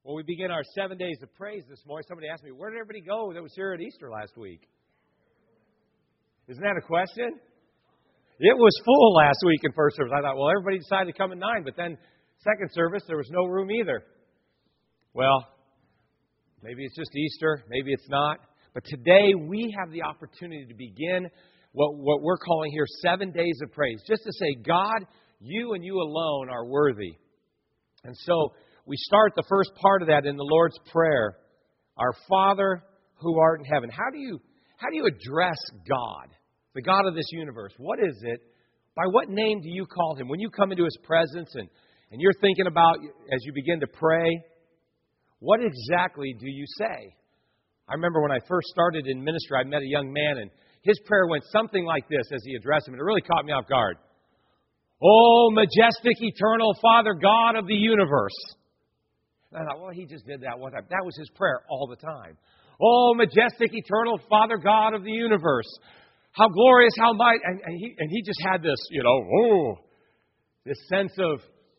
Well, we begin our 7 days of praise this morning. Somebody asked me, where did everybody go that was here at Easter last week? Isn't that a question? It was full last week in first service. I thought, well, everybody decided to come at 9, but then second service, there was no room either. Well, maybe it's just Easter, maybe it's not. But today we have the opportunity to begin what we're calling here 7 days of praise. Just to say, God, you and you alone are worthy. And so we start the first part of that in the Lord's Prayer. Our Father who art in heaven. How do you address God, the God of this universe? What is it? By what name do you call Him? When you come into His presence and you're thinking about, as you begin to pray, what exactly do you say? I remember when I first started in ministry, I met a young man, and his prayer went something like this as he addressed Him, and it really caught me off guard. Oh, majestic, eternal Father, God of the universe. And I thought, well, he just did that one time. That was his prayer all the time. Oh, majestic, eternal Father, God of the universe. How glorious, how mighty. And he just had this, this sense of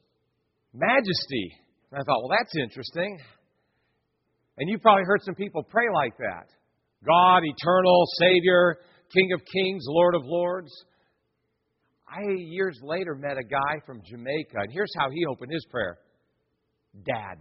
majesty. And I thought, well, that's interesting. And you probably heard some people pray like that. God, eternal, Savior, King of kings, Lord of lords. I, years later, met a guy from Jamaica, and here's how he opened his prayer. Dad.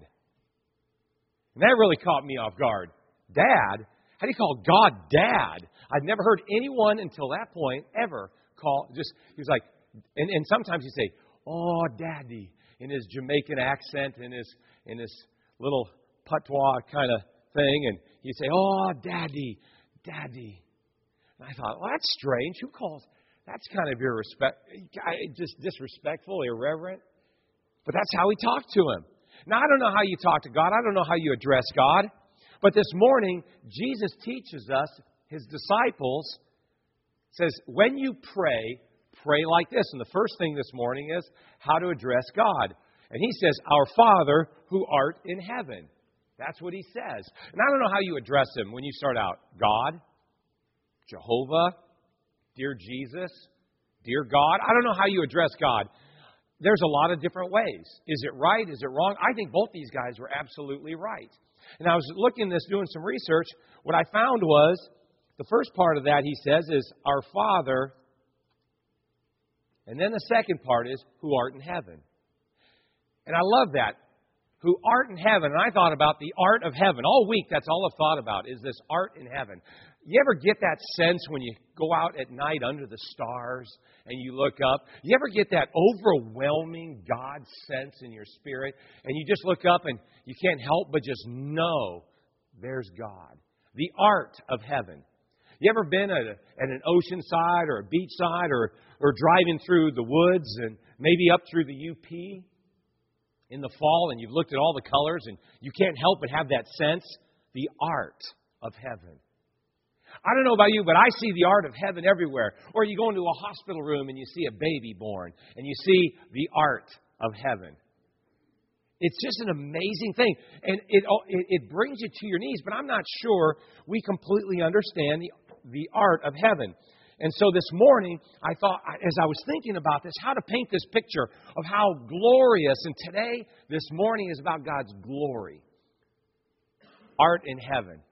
And that really caught me off guard. Dad? How do you call God Dad? I'd never heard anyone until that point ever call, he was like, and sometimes he'd say, oh, Daddy, in his Jamaican accent, in his little patois kind of thing, and he'd say, oh, Daddy. And I thought, well, that's strange. Who calls? That's kind of just disrespectful, irreverent. But that's how he talked to Him. Now, I don't know how you talk to God. I don't know how you address God. But this morning, Jesus teaches us, His disciples, says, when you pray like this. And the first thing this morning is how to address God. And He says, our Father who art in heaven. That's what He says. And I don't know how you address Him when you start out. God, Jehovah, dear Jesus, dear God. I don't know how you address God. There's a lot of different ways. Is it right? Is it wrong? I think both these guys were absolutely right. And I was looking at this, doing some research. What I found was, the first part of that, he says, is our Father. And then the second part is, who art in heaven. And I love that. Who art in heaven. And I thought about the art of heaven. All week, that's all I've thought about, is this art in heaven. You ever get that sense when you go out at night under the stars and you look up? You ever get that overwhelming God sense in your spirit? And you just look up and you can't help but just know there's God. The art of heaven. You ever been at an ocean side or a beach side or driving through the woods and maybe up through the UP in the fall, and you've looked at all the colors and you can't help but have that sense? The art of heaven. I don't know about you, but I see the art of heaven everywhere. Or you go into a hospital room and you see a baby born, and you see the art of heaven. It's just an amazing thing. And it brings you to your knees, but I'm not sure we completely understand the art of heaven. And so this morning, I thought, as I was thinking about this, how to paint this picture of how glorious, and today, this morning, is about God's glory. Art in heaven.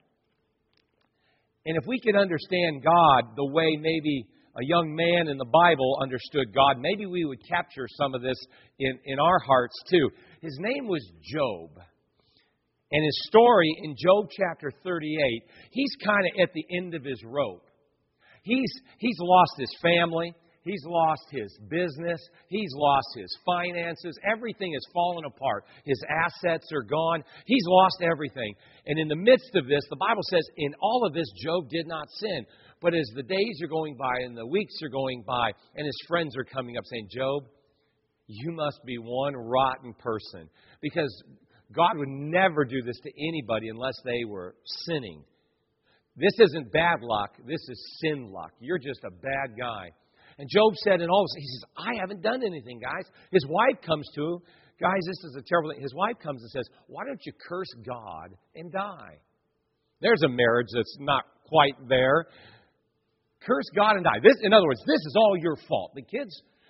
And if we could understand God the way maybe a young man in the Bible understood God, maybe we would capture some of this in our hearts too. His name was Job. And his story in Job chapter 38, he's kind of at the end of his rope. He's lost his family. He's lost his business. He's lost his finances. Everything has fallen apart. His assets are gone. He's lost everything. And in the midst of this, the Bible says, in all of this, Job did not sin. But as the days are going by and the weeks are going by, and his friends are coming up saying, Job, you must be one rotten person. Because God would never do this to anybody unless they were sinning. This isn't bad luck. This is sin luck. You're just a bad guy. And Job said in all this, he says, I haven't done anything, guys. His wife comes to him. Guys, this is a terrible thing. His wife comes and says, why don't you curse God and die? There's a marriage that's not quite there. Curse God and die. In other words, this is all your fault. The kids,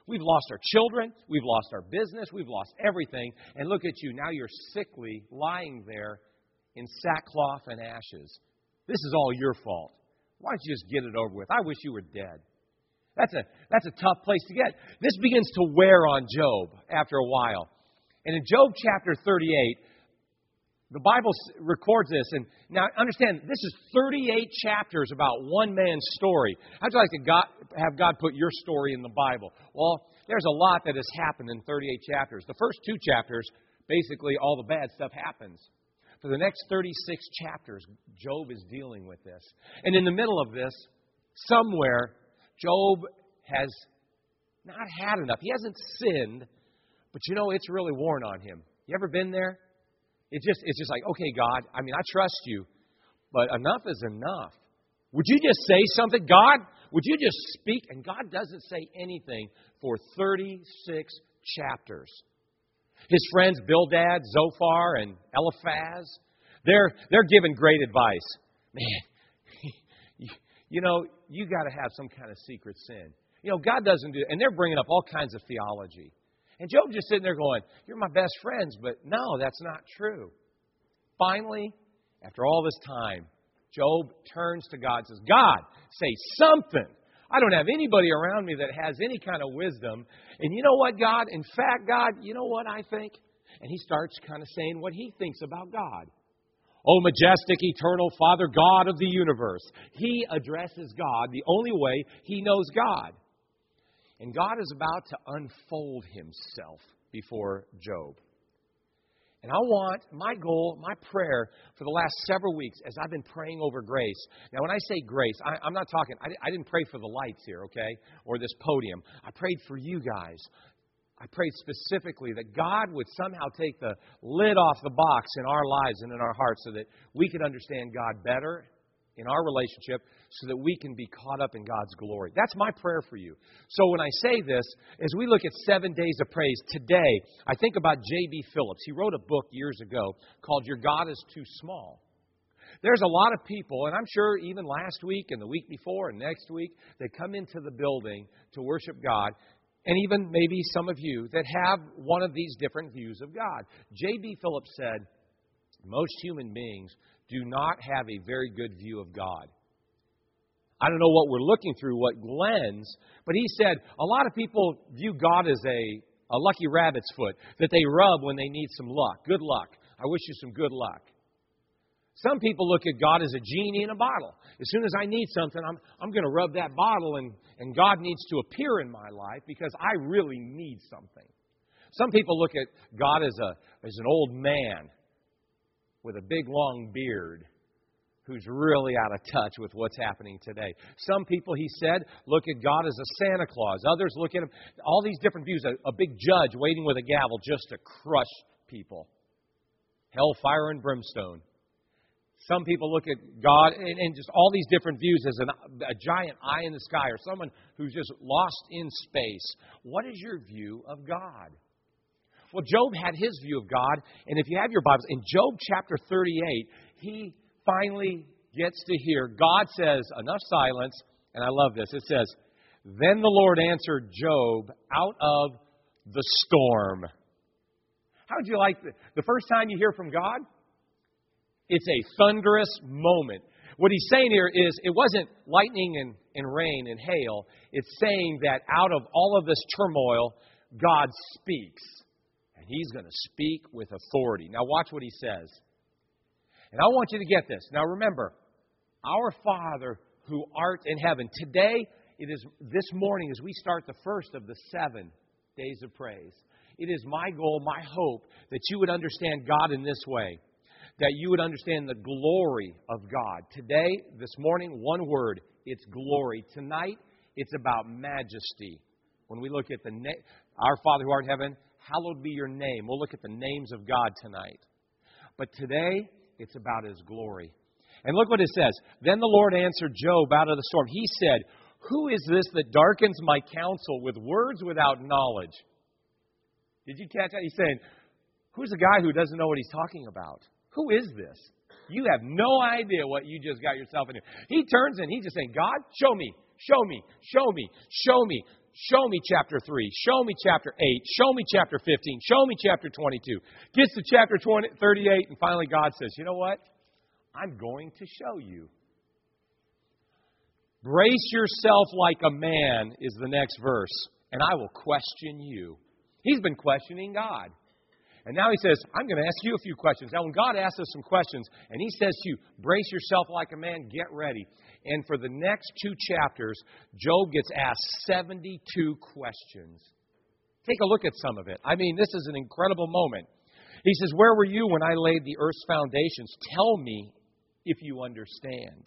We've lost our children. We've lost our business. We've lost everything. And look at you. Now you're sickly, lying there in sackcloth and ashes. This is all your fault. Why don't you just get it over with? I wish you were dead. That's a tough place to get. This begins to wear on Job after a while. And in Job chapter 38, the Bible records this. And now understand, this is 38 chapters about one man's story. How'd you like to have God put your story in the Bible? Well, there's a lot that has happened in 38 chapters. The first 2 chapters, basically all the bad stuff happens. For the next 36 chapters, Job is dealing with this. And in the middle of this, somewhere, Job has not had enough. He hasn't sinned, but it's really worn on him. You ever been there? It's just like, okay, God, I trust you, but enough is enough. Would you just say something? God, would you just speak? And God doesn't say anything for 36 chapters. His friends Bildad, Zophar, and Eliphaz, they're giving great advice. Man, you got to have some kind of secret sin. God doesn't do it. And they're bringing up all kinds of theology. And Job just sitting there going, you're my best friends, but no, that's not true. Finally, after all this time, Job turns to God and says, God, say something. I don't have anybody around me that has any kind of wisdom. And you know what, God? In fact, God, you know what I think? And he starts kind of saying what he thinks about God. Oh, majestic, eternal Father, God of the universe. He addresses God the only way he knows God. And God is about to unfold himself before Job. And I want, my goal, my prayer for the last several weeks as I've been praying over grace. Now, when I say grace, I'm not talking, I didn't pray for the lights here, okay, or this podium. I prayed for you guys. I prayed specifically that God would somehow take the lid off the box in our lives and in our hearts so that we could understand God better in our relationship so that we can be caught up in God's glory. That's my prayer for you. So when I say this, as we look at 7 days of praise, today, I think about J.B. Phillips. He wrote a book years ago called Your God is Too Small. There's a lot of people, and I'm sure even last week and the week before and next week, they come into the building to worship God, and even maybe some of you that have one of these different views of God. J.B. Phillips said, most human beings do not have a very good view of God. I don't know what we're looking through, what lens, but he said a lot of people view God as a lucky rabbit's foot that they rub when they need some luck. Good luck. I wish you some good luck. Some people look at God as a genie in a bottle. As soon as I need something, I'm going to rub that bottle, and God needs to appear in my life because I really need something. Some people look at God as an old man with a big, long beard who's really out of touch with what's happening today. Some people, he said, look at God as a Santa Claus. Others look at him, all these different views, a big judge waiting with a gavel just to crush people. Hellfire and brimstone. Some people look at God and just all these different views as a giant eye in the sky or someone who's just lost in space. What is your view of God? Well, Job had his view of God, and if you have your Bibles, in Job chapter 38, he finally gets to hear, God says, enough silence, and I love this. It says, then the Lord answered Job out of the storm. How would you like the first time you hear from God? It's a thunderous moment. What he's saying here is it wasn't lightning and rain and hail. It's saying that out of all of this turmoil, God speaks. And he's going to speak with authority. Now watch what he says. And I want you to get this. Now remember, our Father who art in heaven. Today, it is this morning as we start the first of the 7 days of praise. It is my goal, my hope, that you would understand God in this way. That you would understand the glory of God. Today, this morning, one word, it's glory. Tonight, it's about majesty. When we look at our Father who art in heaven, hallowed be your name. We'll look at the names of God tonight. But today, it's about His glory. And look what it says. Then the Lord answered Job out of the storm. He said, who is this that darkens my counsel with words without knowledge? Did you catch that? He's saying, who's the guy who doesn't know what he's talking about? Who is this? You have no idea what you just got yourself into. He turns and he's just saying, God, show me, show me, show me, show me, Show me chapter 3. Show me chapter 8. Show me chapter 15. Show me chapter 22. Gets to chapter 38, and finally God says, you know what? I'm going to show you. Brace yourself like a man is the next verse, and I will question you. He's been questioning God. And now he says, I'm going to ask you a few questions. Now, when God asks us some questions, and he says to you, brace yourself like a man, get ready. And for the next 2 chapters, Job gets asked 72 questions. Take a look at some of it. I mean, this is an incredible moment. He says, where were you when I laid the earth's foundations? Tell me if you understand.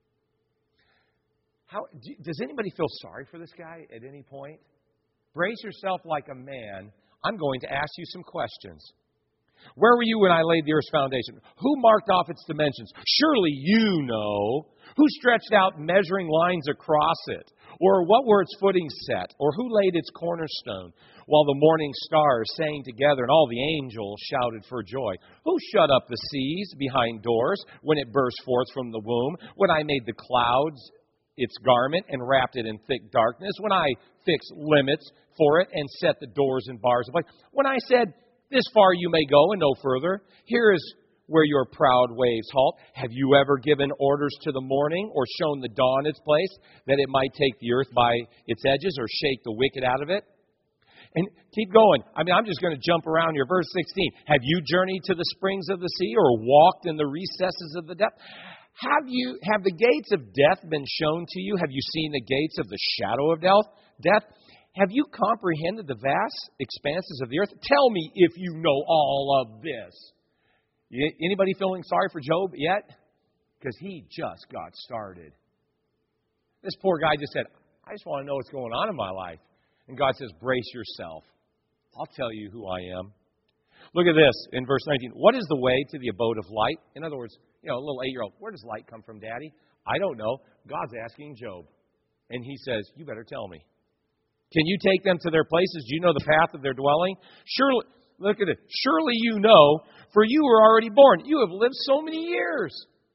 Does anybody feel sorry for this guy at any point? Brace yourself like a man. I'm going to ask you some questions. Where were you when I laid the earth's foundation? Who marked off its dimensions? Surely you know. Who stretched out measuring lines across it? Or what were its footings set? Or who laid its cornerstone? While the morning stars sang together and all the angels shouted for joy. Who shut up the seas behind doors when it burst forth from the womb? When I made the clouds its garment and wrapped it in thick darkness? When I fixed limits for it and set the doors and bars of light? When I said, this far you may go and no further. Here is where your proud waves halt. Have you ever given orders to the morning or shown the dawn its place, that it might take the earth by its edges or shake the wicked out of it? And keep going. I'm just going to jump around here. Verse 16. Have you journeyed to the springs of the sea or walked in the recesses of the depth? Have the gates of death been shown to you? Have you seen the gates of the shadow of death? Have you comprehended the vast expanses of the earth? Tell me if you know all of this. Anybody feeling sorry for Job yet? Because he just got started. This poor guy just said, I just want to know what's going on in my life. And God says, brace yourself. I'll tell you who I am. Look at this in verse 19. What is the way to the abode of light? In other words, a little 8-year-old, where does light come from, Daddy? I don't know. God's asking Job. And he says, you better tell me. Can you take them to their places? Do you know the path of their dwelling? Surely, look at it. Surely you know, for you were already born. You have lived so many years.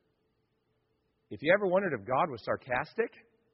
If you ever wondered if God was sarcastic,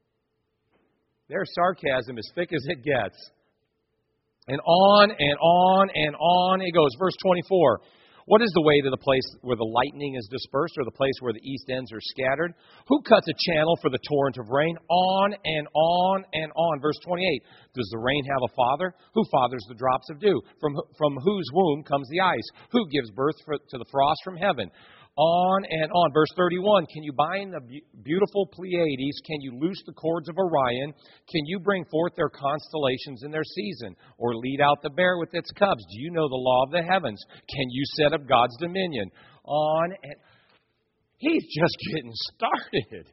there's sarcasm as thick as it gets. And on and on and on it goes. Verse 24. What is the way to the place where the lightning is dispersed, or the place where the east ends are scattered? Who cuts a channel for the torrent of rain? On and on and on. Verse 28. Does the rain have a father? Who fathers the drops of dew? From whose womb comes the ice? Who gives birth to the frost from heaven? On and on. Verse 31, can you bind the beautiful Pleiades? Can you loose the cords of Orion? Can you bring forth their constellations in their season? Or lead out the bear with its cubs? Do you know the law of the heavens? Can you set up God's dominion? On and... He's just getting started.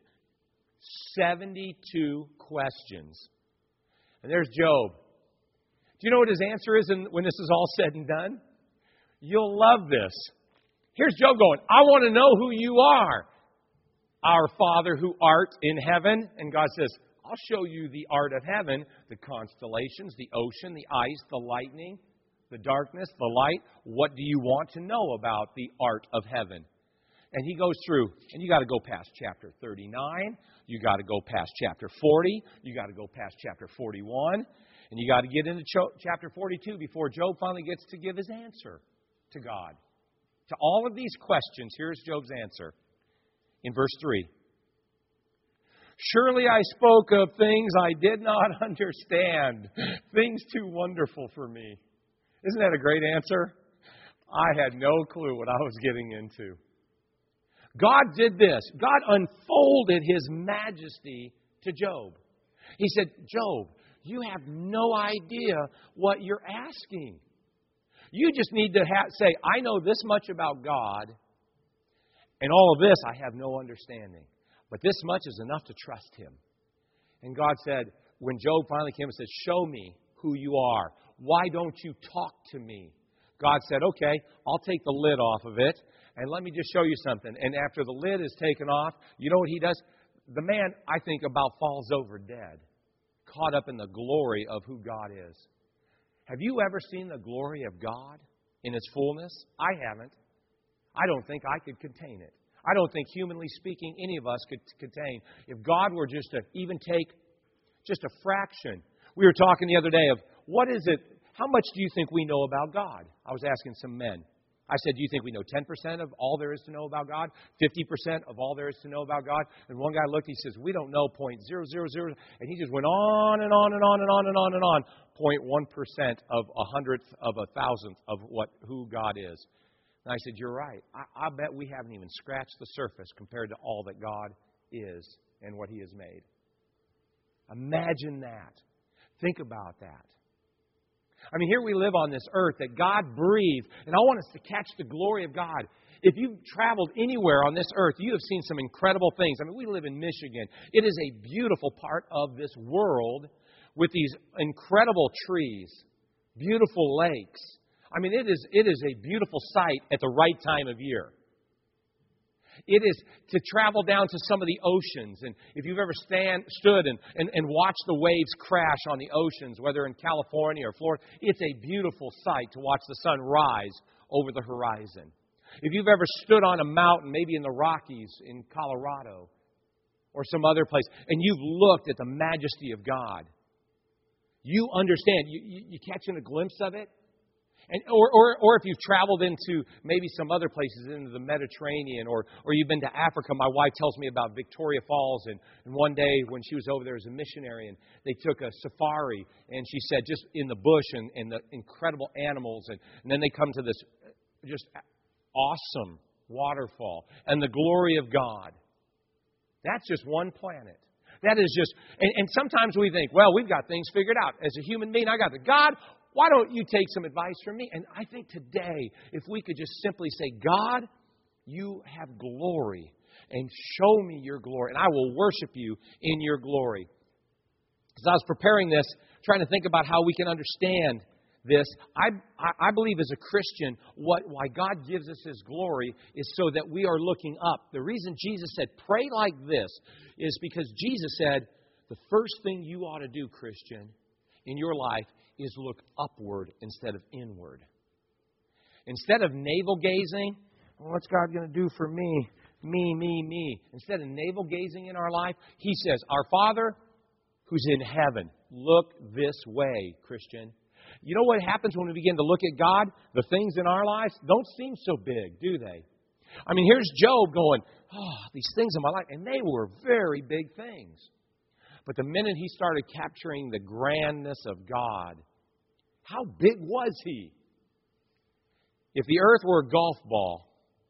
72 questions. And there's Job. Do you know what his answer is when this is all said and done? You'll love this. Here's Job going, I want to know who you are. Our Father who art in heaven. And God says, I'll show you the art of heaven, the constellations, the ocean, the ice, the lightning, the darkness, the light. What do you want to know about the art of heaven? And he goes through, and you got to go past chapter 39. You got to go past chapter 40. You got to go past chapter 41. And you got to get into chapter 42 before Job finally gets to give his answer to God. To all of these questions, here's Job's answer in verse 3. Surely I spoke of things I did not understand, things too wonderful for me. Isn't that a great answer? I had no clue what I was getting into. God did this. God unfolded His majesty to Job. He said, Job, you have no idea what you're asking. You just need to say, I know this much about God, and all of this I have no understanding. But this much is enough to trust Him. And God said, when Job finally came and said, show me who you are. Why don't you talk to me? God said, okay, I'll take the lid off of it, and let me just show you something. And after the lid is taken off, you know what He does? The man, I think, about falls over dead, caught up in the glory of who God is. Have you ever seen the glory of God in its fullness? I haven't. I don't think I could contain it. I don't think, humanly speaking, any of us could contain. If God were just to even take just a fraction, We were talking the other day of what is it, how much do you think we know about God? I was asking some men. I said, do you think we know 10% of all there is to know about God? 50% of all there is to know about God? And one guy looked, he says, we don't know 0.000. And he just went on and on and on and on and on and on. 0.1% of a hundredth of a thousandth of who God is. And I said, you're right. I bet we haven't even scratched the surface compared to all that God is and what He has made. Imagine that. Think about that. I mean, here we live on this earth that God breathed, and I want us to catch the glory of God. If you've traveled anywhere on this earth, you have seen some incredible things. I mean, we live in Michigan. It is a beautiful part of this world with these incredible trees, beautiful lakes. I mean, it is a beautiful sight at the right time of year. It is to travel down to some of the oceans. And if you've ever stood and watched the waves crash on the oceans, whether in California or Florida, it's a beautiful sight to watch the sun rise over the horizon. If you've ever stood on a mountain, maybe in the Rockies in Colorado or some other place, and you've looked at the majesty of God, you understand. You catching a glimpse of it? And, or if you've traveled into maybe some other places, into the Mediterranean, or you've been to Africa. My wife tells me about Victoria Falls, and one day when she was over there as a missionary, and they took a safari, and she said just in the bush and the incredible animals, and then they come to this just awesome waterfall and the glory of God. That's just one planet. That is just, and sometimes we think, well, we've got things figured out. As a human being, I got it. God, why don't you take some advice from me? And I think today, if we could just simply say, God, you have glory, and show me your glory, and I will worship you in your glory. As I was preparing this, trying to think about how we can understand this, I believe as a Christian, why God gives us His glory is so that we are looking up. The reason Jesus said, pray like this, is because Jesus said, the first thing you ought to do, Christian, in your life is look upward instead of inward. Instead of navel-gazing, well, what's God going to do for me? Me. Instead of navel-gazing in our life, He says, our Father who's in heaven, look this way, Christian. You know what happens when we begin to look at God? The things in our lives don't seem so big, do they? I mean, here's Job going, these things in my life, and they were very big things. But the minute he started capturing the grandness of God, how big was He? If the earth were a golf ball,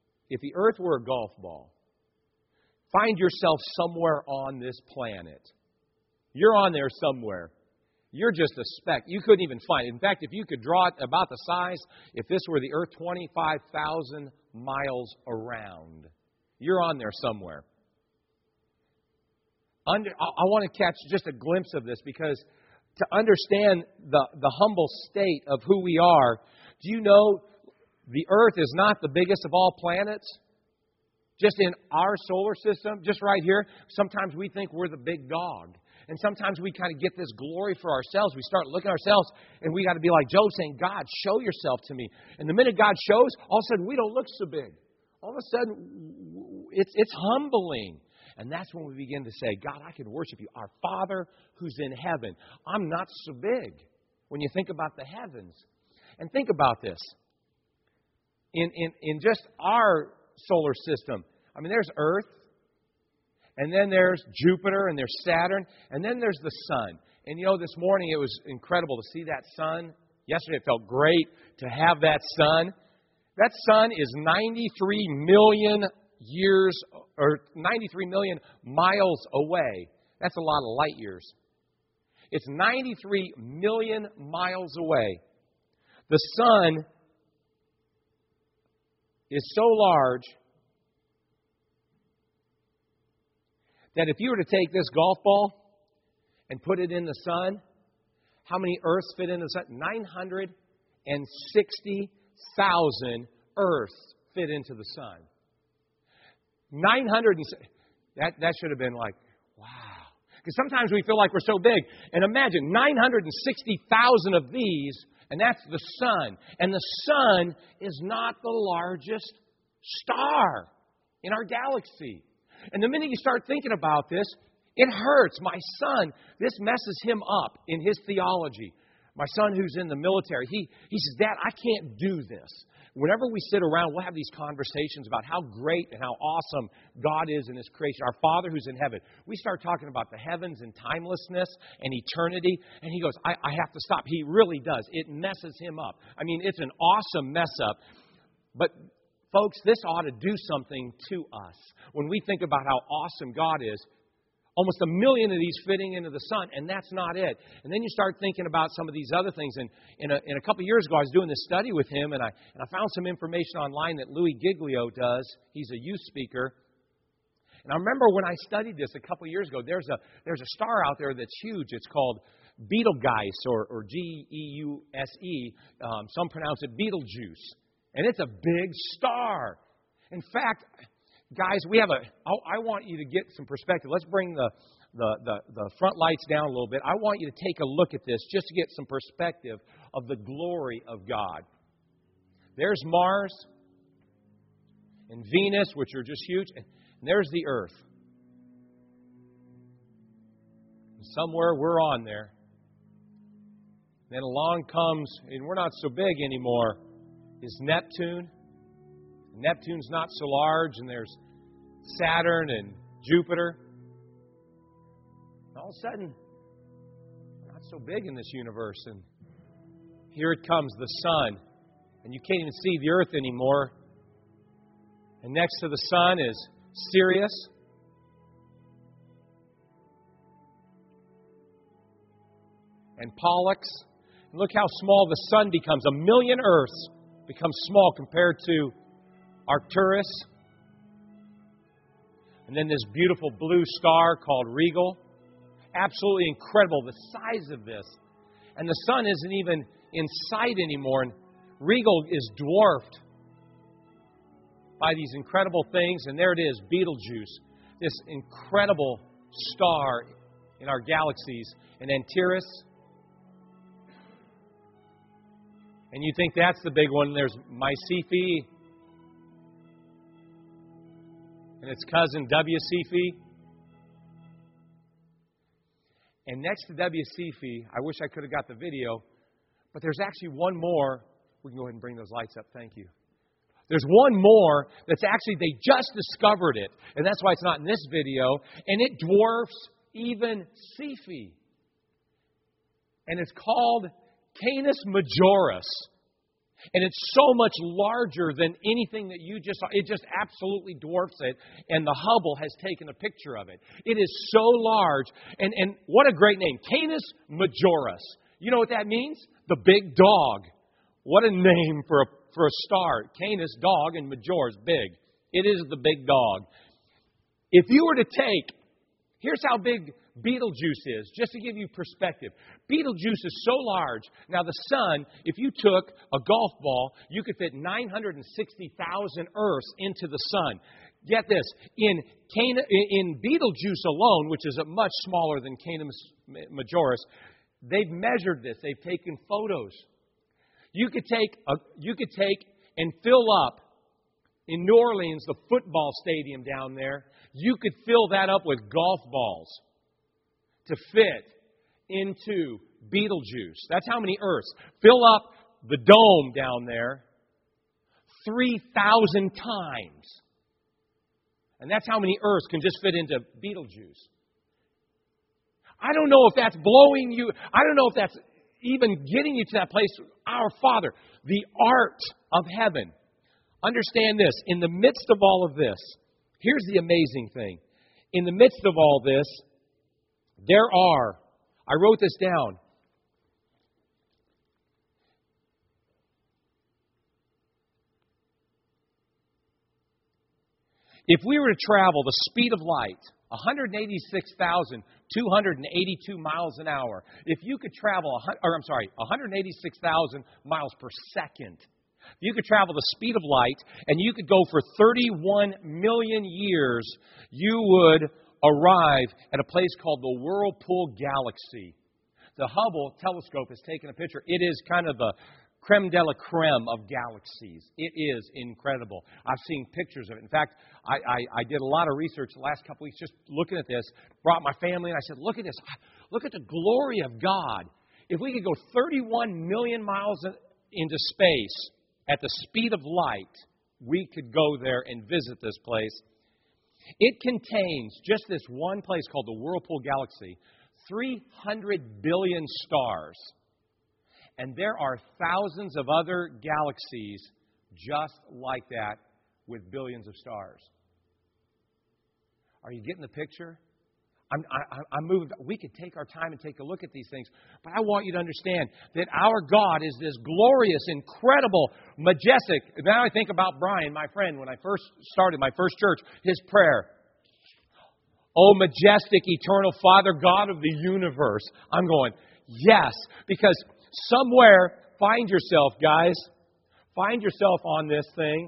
find yourself somewhere on this planet. You're on there somewhere. You're just a speck. You couldn't even find it. In fact, if you could draw it about the size, if this were the earth 25,000 miles around, you're on there somewhere. I want to catch just a glimpse of this, because to understand the humble state of who we are, do you know the earth is not the biggest of all planets? Just in our solar system, just right here, sometimes we think we're the big dog. And sometimes we kind of get this glory for ourselves. We start looking at ourselves, and we got to be like Job saying, God, show yourself to me. And the minute God shows, all of a sudden we don't look so big. All of a sudden it's humbling. And that's when we begin to say, God, I can worship you. Our Father who's in heaven. I'm not so big when you think about the heavens. And think about this. In just our solar system, I mean, there's Earth, and then there's Jupiter, and there's Saturn, and then there's the sun. And you know, this morning it was incredible to see that sun. Yesterday it felt great to have that sun. That sun is 93 million years, or 93 million miles away. That's a lot of light years. It's 93 million miles away. The sun is so large that if you were to take this golf ball and put it in the sun, how many Earths fit in the sun? 960,000 Earths fit into the sun. That should have been like, wow. Because sometimes we feel like we're so big. And imagine 960,000 of these, and that's the sun. And the sun is not the largest star in our galaxy. And the minute you start thinking about this, It hurts. My son, this messes him up in his theology. My son who's in the military, he says, Dad, I can't do this. Whenever we sit around, we'll have these conversations about how great and how awesome God is in His creation. Our Father who's in heaven. We start talking about the heavens and timelessness and eternity, and he goes, I have to stop. He really does. It messes him up. I mean, it's an awesome mess up. But, folks, this ought to do something to us. When we think about how awesome God is, almost 1 million of these fitting into the sun, and that's not it. And then you start thinking about some of these other things. And in a couple of years ago, I was doing this study with him, and I found some information online that Louis Giglio does. He's a youth speaker. And I remember when I studied this a couple of years ago, there's a star out there that's huge. It's called Betelgeuse, or Geuse. Some pronounce it Betelgeuse. And it's a big star. In fact, guys, I want you to get some perspective. Let's bring the front lights down a little bit. I want you to take a look at this just to get some perspective of the glory of God. There's Mars and Venus, which are just huge. And there's the Earth. And somewhere we're on there. Then along comes, and we're not so big anymore, is Neptune. Neptune's not so large, and there's Saturn and Jupiter. And all of a sudden, we're not so big in this universe. And here it comes, the sun. And you can't even see the Earth anymore. And next to the sun is Sirius. And Pollux. And look how small the sun becomes. 1 million Earths becomes small compared to Arcturus. And then this beautiful blue star called Rigel. Absolutely incredible, the size of this. And the sun isn't even in sight anymore. And Rigel is dwarfed by these incredible things. And there it is, Betelgeuse, this incredible star in our galaxies. And Antares. And you think that's the big one. There's Mycenae and its cousin W Cephei. And next to W Cephei, I wish I could have got the video, but there's actually one more. We can go ahead and bring those lights up. Thank you. There's one more that's actually, they just discovered it, and that's why it's not in this video, and it dwarfs even Cephei. And it's called Canis Majoris. And it's so much larger than anything that you just saw. It just absolutely dwarfs it. And the Hubble has taken a picture of it. It is so large. And what a great name. Canis Majoris. You know what that means? The big dog. What a name for a star. Canis, dog, and Majoris, big. It is the big dog. If you were to take, here's how big Betelgeuse is, just to give you perspective. Betelgeuse is so large. Now the sun, if you took a golf ball, you could fit 960,000 Earths into the sun. Get this, in Betelgeuse alone, which is much smaller than Canis Majoris, they've measured this. They've taken photos. You could take and fill up in New Orleans, the football stadium down there. You could fill that up with golf balls to fit into Betelgeuse. That's how many Earths. Fill up the dome down there 3,000 times. And that's how many Earths can just fit into Betelgeuse. I don't know if that's blowing you. I don't know if that's even getting you to that place. Our Father, the art of heaven. Understand this. In the midst of all of this, here's the amazing thing. In the midst of all this, I wrote this down. If we were to travel the speed of light, 186,282 miles an hour, if you could travel, 186,000 miles per second, you could travel the speed of light and you could go for 31 million years, you would arrive at a place called the Whirlpool Galaxy. The Hubble telescope has taken a picture. It is kind of creme de la creme of galaxies. It is incredible. I've seen pictures of it. In fact, I did a lot of research the last couple weeks just looking at this, brought my family, and I said, look at this. Look at the glory of God. If we could go 31 million miles into space at the speed of light, we could go there and visit this place. It contains, just this one place called the Whirlpool Galaxy, 300 billion stars. And there are thousands of other galaxies just like that with billions of stars. Are you getting the picture? I'm moved. We could take our time and take a look at these things. But I want you to understand that our God is this glorious, incredible, majestic. Now I think about Brian, my friend, when I first started my first church, his prayer. Oh, majestic, eternal Father, God of the universe. I'm going, yes, because somewhere, find yourself, guys. Find yourself on this thing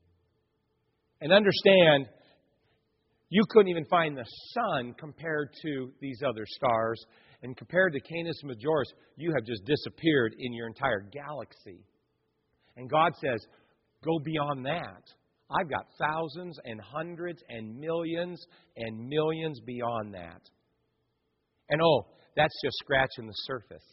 and understand you couldn't even find the sun compared to these other stars. And compared to Canis Majoris, you have just disappeared in your entire galaxy. And God says, go beyond that. I've got thousands and hundreds and millions beyond that. And oh, that's just scratching the surface.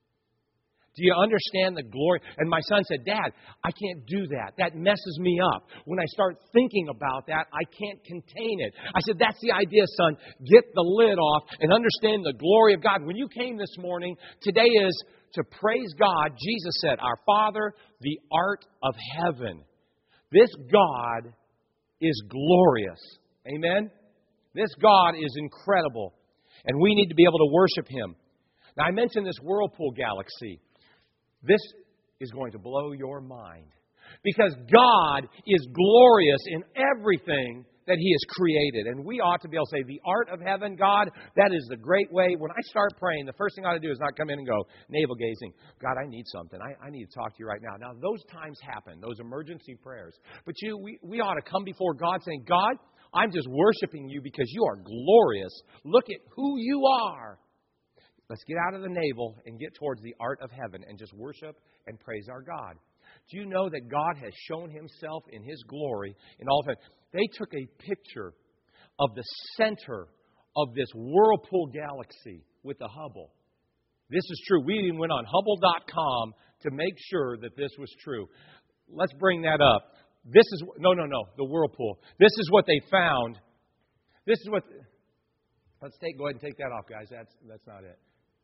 Do you understand the glory? And my son said, Dad, I can't do that. That messes me up. When I start thinking about that, I can't contain it. I said, that's the idea, son. Get the lid off and understand the glory of God. When you came this morning, today is to praise God. Jesus said, our Father, the art of heaven. This God is glorious. Amen? This God is incredible. And we need to be able to worship Him. Now, I mentioned this Whirlpool Galaxy. This is going to blow your mind. Because God is glorious in everything that He has created. And we ought to be able to say, the art of heaven, God, that is the great way. When I start praying, the first thing I ought to do is not come in and go navel gazing. God, I need something. I need to talk to you right now. Now, those times happen, those emergency prayers. But we ought to come before God saying, God, I'm just worshiping you because you are glorious. Look at who you are. Let's get out of the navel and get towards the art of heaven and just worship and praise our God. Do you know that God has shown Himself in His glory in all of it? They took a picture of the center of this Whirlpool Galaxy with the Hubble. This is true. We even went on Hubble.com to make sure that this was true. Let's bring that up. This is, no, the Whirlpool. This is what they found. This is what, go ahead and take that off, guys. That's not it.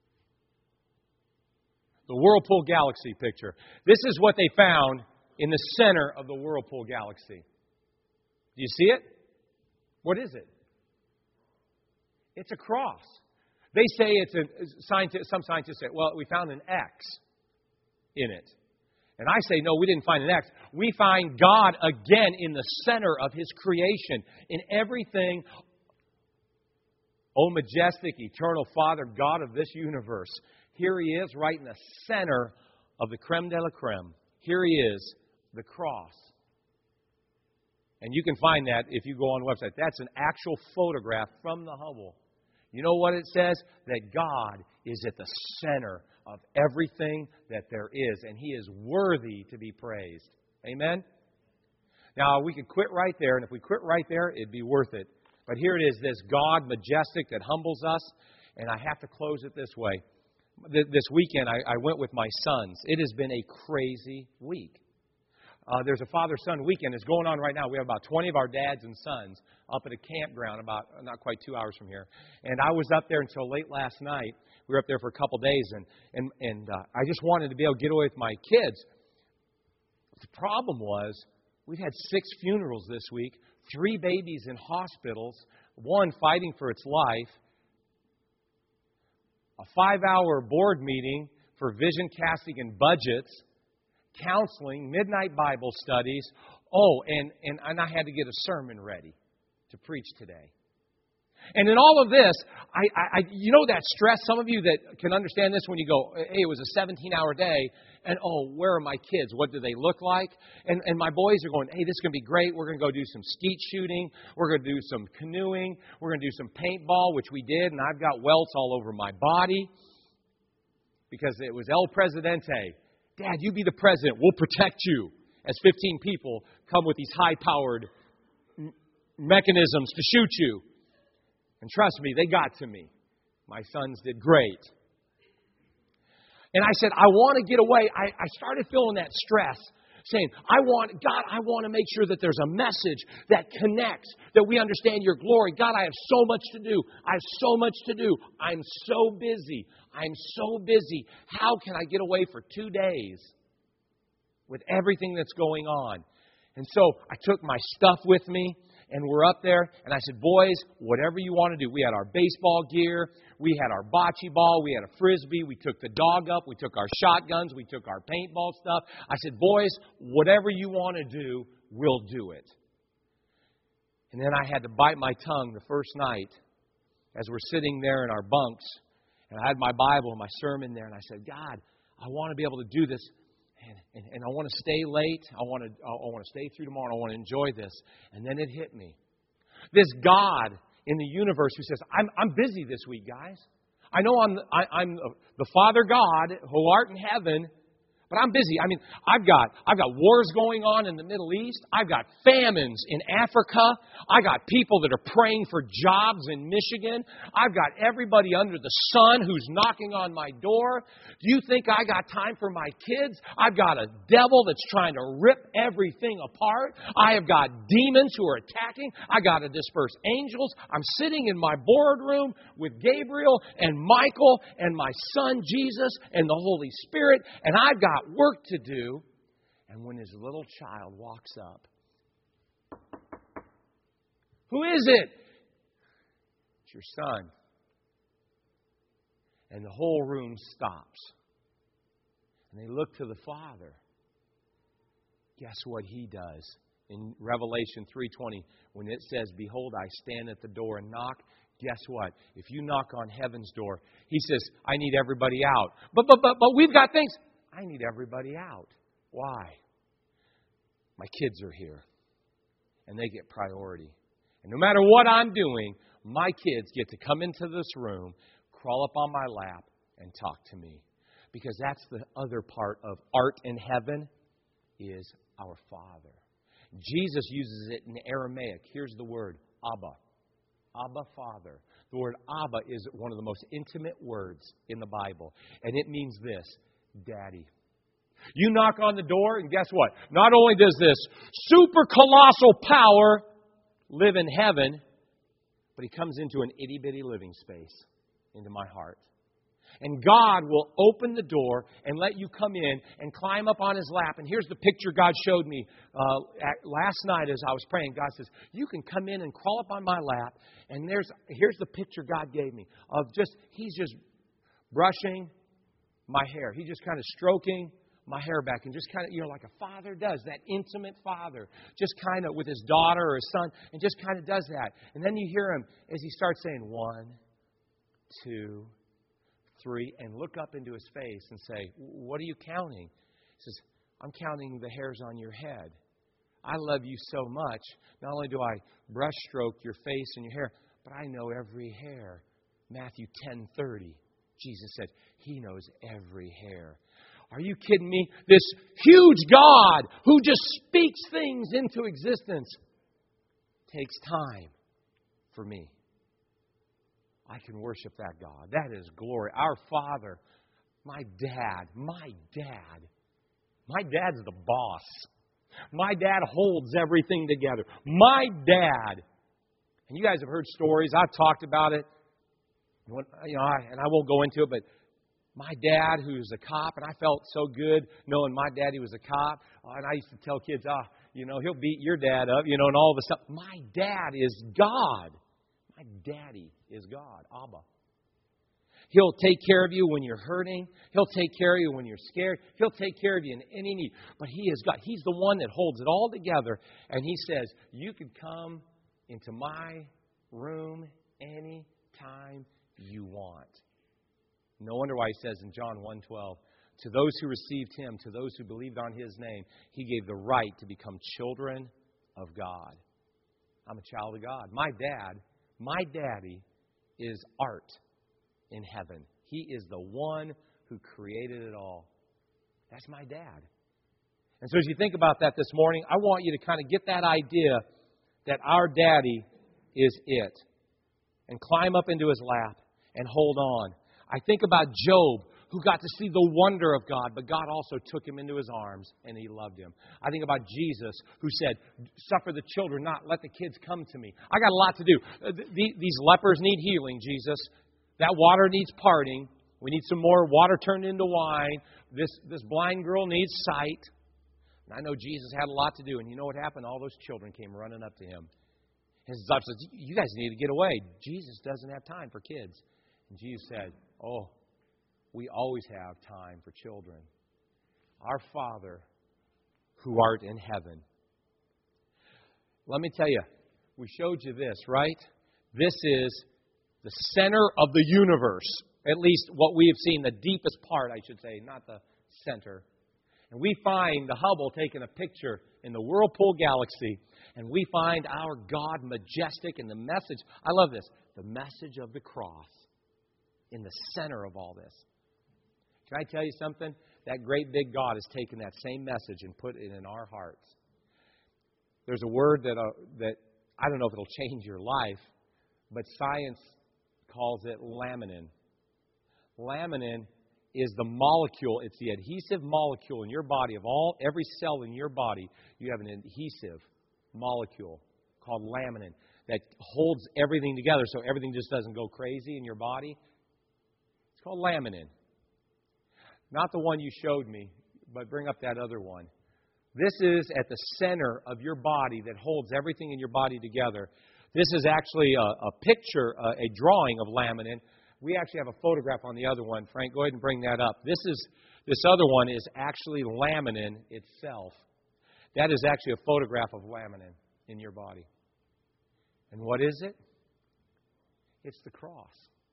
The Whirlpool Galaxy picture. This is what they found in the center of the Whirlpool Galaxy. Do you see it? What is it? It's a cross. They say it's a scientist. Some scientists say, well, we found an X in it. And I say, no, we didn't find an X. We find God again in the center of His creation. In everything. Oh, majestic, eternal Father, God of this universe. Here He is right in the center of the creme de la creme. Here He is, the cross. And you can find that if you go on the website. That's an actual photograph from the Hubble. You know what it says? That God is at the center of everything that there is. And He is worthy to be praised. Amen? Now, we could quit right there. And if we quit right there, it'd be worth it. But here it is, this God majestic that humbles us. And I have to close it this way. This weekend, I went with my sons. It has been a crazy week. There's a father-son weekend that's going on right now. We have about 20 of our dads and sons up at a campground about not quite 2 hours from here. And I was up there until late last night. We were up there for a couple days, and I just wanted to be able to get away with my kids. The problem was we've had 6 funerals this week, 3 babies in hospitals, 1 fighting for its life, a 5-hour board meeting for vision casting and budgets, counseling, midnight Bible studies. Oh, and I had to get a sermon ready to preach today. And in all of this, you know that stress, some of you that can understand this when you go, hey, it was a 17-hour day, and oh, where are my kids? What do they look like? And my boys are going, hey, this is going to be great. We're going to go do some skeet shooting. We're going to do some canoeing. We're going to do some paintball, which we did, and I've got welts all over my body because it was El Presidente. Dad, you be the president. We'll protect you. As 15 people come with these high-powered mechanisms to shoot you. And trust me, they got to me. My sons did great. And I said, I want to get away. I started feeling that stress, saying, I want to make sure that there's a message that connects, that we understand your glory. God, I have so much to do. I have so much to do. I'm so busy. How can I get away for 2 days with everything that's going on? And so I took my stuff with me, and we're up there, and I said, boys, whatever you want to do. We had our baseball gear. We had our bocce ball. We had a frisbee. We took the dog up. We took our shotguns. We took our paintball stuff. I said, boys, whatever you want to do, we'll do it. And then I had to bite my tongue the first night as we're sitting there in our bunks, and I had my Bible and my sermon there, and I said, God, I want to be able to do this. And I want to stay late. I want to stay through tomorrow. And I want to enjoy this. And then it hit me. This God in the universe who says, I'm busy this week, guys. I know I'm the Father God who art in heaven, but I'm busy. I mean, I've got wars going on in the Middle East. I've got famines in Africa. I got people that are praying for jobs in Michigan. I've got everybody under the sun who's knocking on my door. Do you think I got time for my kids? I've got a devil that's trying to rip everything apart. I have got demons who are attacking. I got to disperse angels. I'm sitting in my boardroom with Gabriel and Michael and my son Jesus and the Holy Spirit, and I've got work to do. And when his little child walks up, who is it? It's your son. And the whole room stops. And they look to the Father. Guess what he does? In Revelation 3:20, when it says, behold, I stand at the door and knock. Guess what? If you knock on heaven's door, he says, I need everybody out. But we've got things. I need everybody out. Why? My kids are here. And they get priority. And no matter what I'm doing, my kids get to come into this room, crawl up on my lap, and talk to me. Because that's the other part of art in heaven, is our Father. Jesus uses it in Aramaic. Here's the word, Abba. Abba, Father. The word Abba is one of the most intimate words in the Bible. And it means this, Daddy. You knock on the door, and guess what? Not only does this super colossal power live in heaven, but he comes into an itty-bitty living space, into my heart. And God will open the door and let you come in and climb up on his lap. And here's the picture God showed me last night as I was praying. God says, you can come in and crawl up on my lap. And here's the picture God gave me of he's just brushing my hair. He's just kind of stroking my hair back and just kind of, like a father does, that intimate father, just kind of with his daughter or his son, and just kind of does that. And then you hear him as he starts saying 1, 2, 3, and look up into his face and say, what are you counting? He says, I'm counting the hairs on your head. I love you so much. Not only do I brush stroke your face and your hair, but I know every hair. Matthew 10:30. Jesus said, he knows every hair. Are you kidding me? This huge God who just speaks things into existence takes time for me. I can worship that God. That is glory. Our Father, my dad's the boss. My dad holds everything together. My dad. And you guys have heard stories. I've talked about it. And I won't go into it, but my dad, who's a cop, and I felt so good knowing my daddy was a cop. And I used to tell kids, he'll beat your dad up, and all the stuff. My dad is God. My daddy is God, Abba. He'll take care of you when you're hurting. He'll take care of you when you're scared. He'll take care of you in any need. But He is God. He's the one that holds it all together. And He says, you can come into my room any time you want. No wonder why He says in John 1:12, to those who received Him, to those who believed on His name, He gave the right to become children of God. I'm a child of God. My daddy is art in heaven. He is the one who created it all. That's my dad. And so as you think about that this morning, I want you to kind of get that idea that our daddy is it. And climb up into his lap and hold on. I think about Job, who got to see the wonder of God, but God also took him into his arms and he loved him. I think about Jesus, who said, suffer the children not, let the kids come to me. I got a lot to do. These lepers need healing, Jesus. That water needs parting. We need some more water turned into wine. This blind girl needs sight. And I know Jesus had a lot to do. And you know what happened? All those children came running up to him. His disciples said, you guys need to get away. Jesus doesn't have time for kids. And Jesus said, oh, we always have time for children. Our Father, who art in heaven. Let me tell you, we showed you this, right? This is the center of the universe. At least what we have seen, the deepest part, I should say, not the center. And we find the Hubble taking a picture in the Whirlpool Galaxy, and we find our God majestic in the message. I love this. The message of the cross in the center of all this. Can I tell you something? That great big God has taken that same message and put it in our hearts. There's a word that I don't know if it'll change your life, but science calls it laminin. Laminin is the molecule, it's the adhesive molecule in your body. Every cell in your body, you have an adhesive molecule called laminin that holds everything together so everything just doesn't go crazy in your body. It's called laminin. Not the one you showed me, but bring up that other one. This is at the center of your body that holds everything in your body together. This is actually a picture, a drawing of laminin. We actually have a photograph on the other one. Frank, go ahead and bring that up. This other one is actually laminin itself. That is actually a photograph of laminin in your body. And what is it? It's the cross.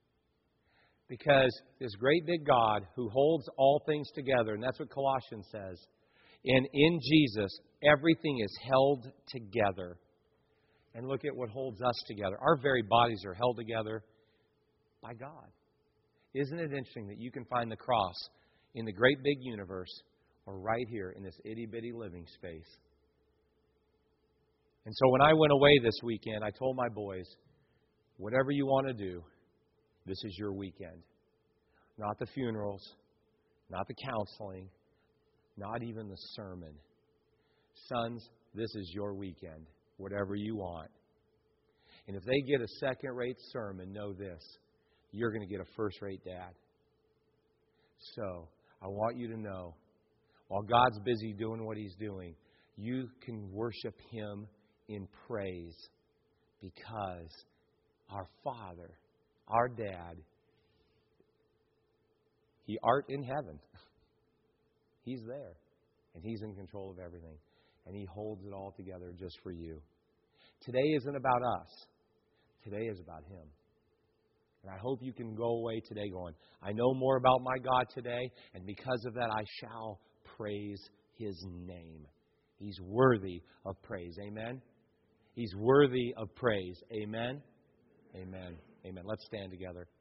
Because this great big God who holds all things together, and that's what Colossians says, and in Jesus, everything is held together. And look at what holds us together. Our very bodies are held together by God. Isn't it interesting that you can find the cross in the great big universe or right here in this itty-bitty living space? And so when I went away this weekend, I told my boys, whatever you want to do, this is your weekend. Not the funerals, not the counseling, not even the sermon. Sons, this is your weekend, whatever you want. And if they get a second-rate sermon, know this, you're going to get a first-rate dad. So, I want you to know, while God's busy doing what He's doing, you can worship Him in praise because our Father, our Dad, He art in heaven. He's there. And He's in control of everything. And He holds it all together just for you. Today isn't about us. Today is about Him. And I hope you can go away today going, I know more about my God today, and because of that I shall praise His name. He's worthy of praise. Amen? He's worthy of praise. Amen? Amen. Amen. Let's stand together.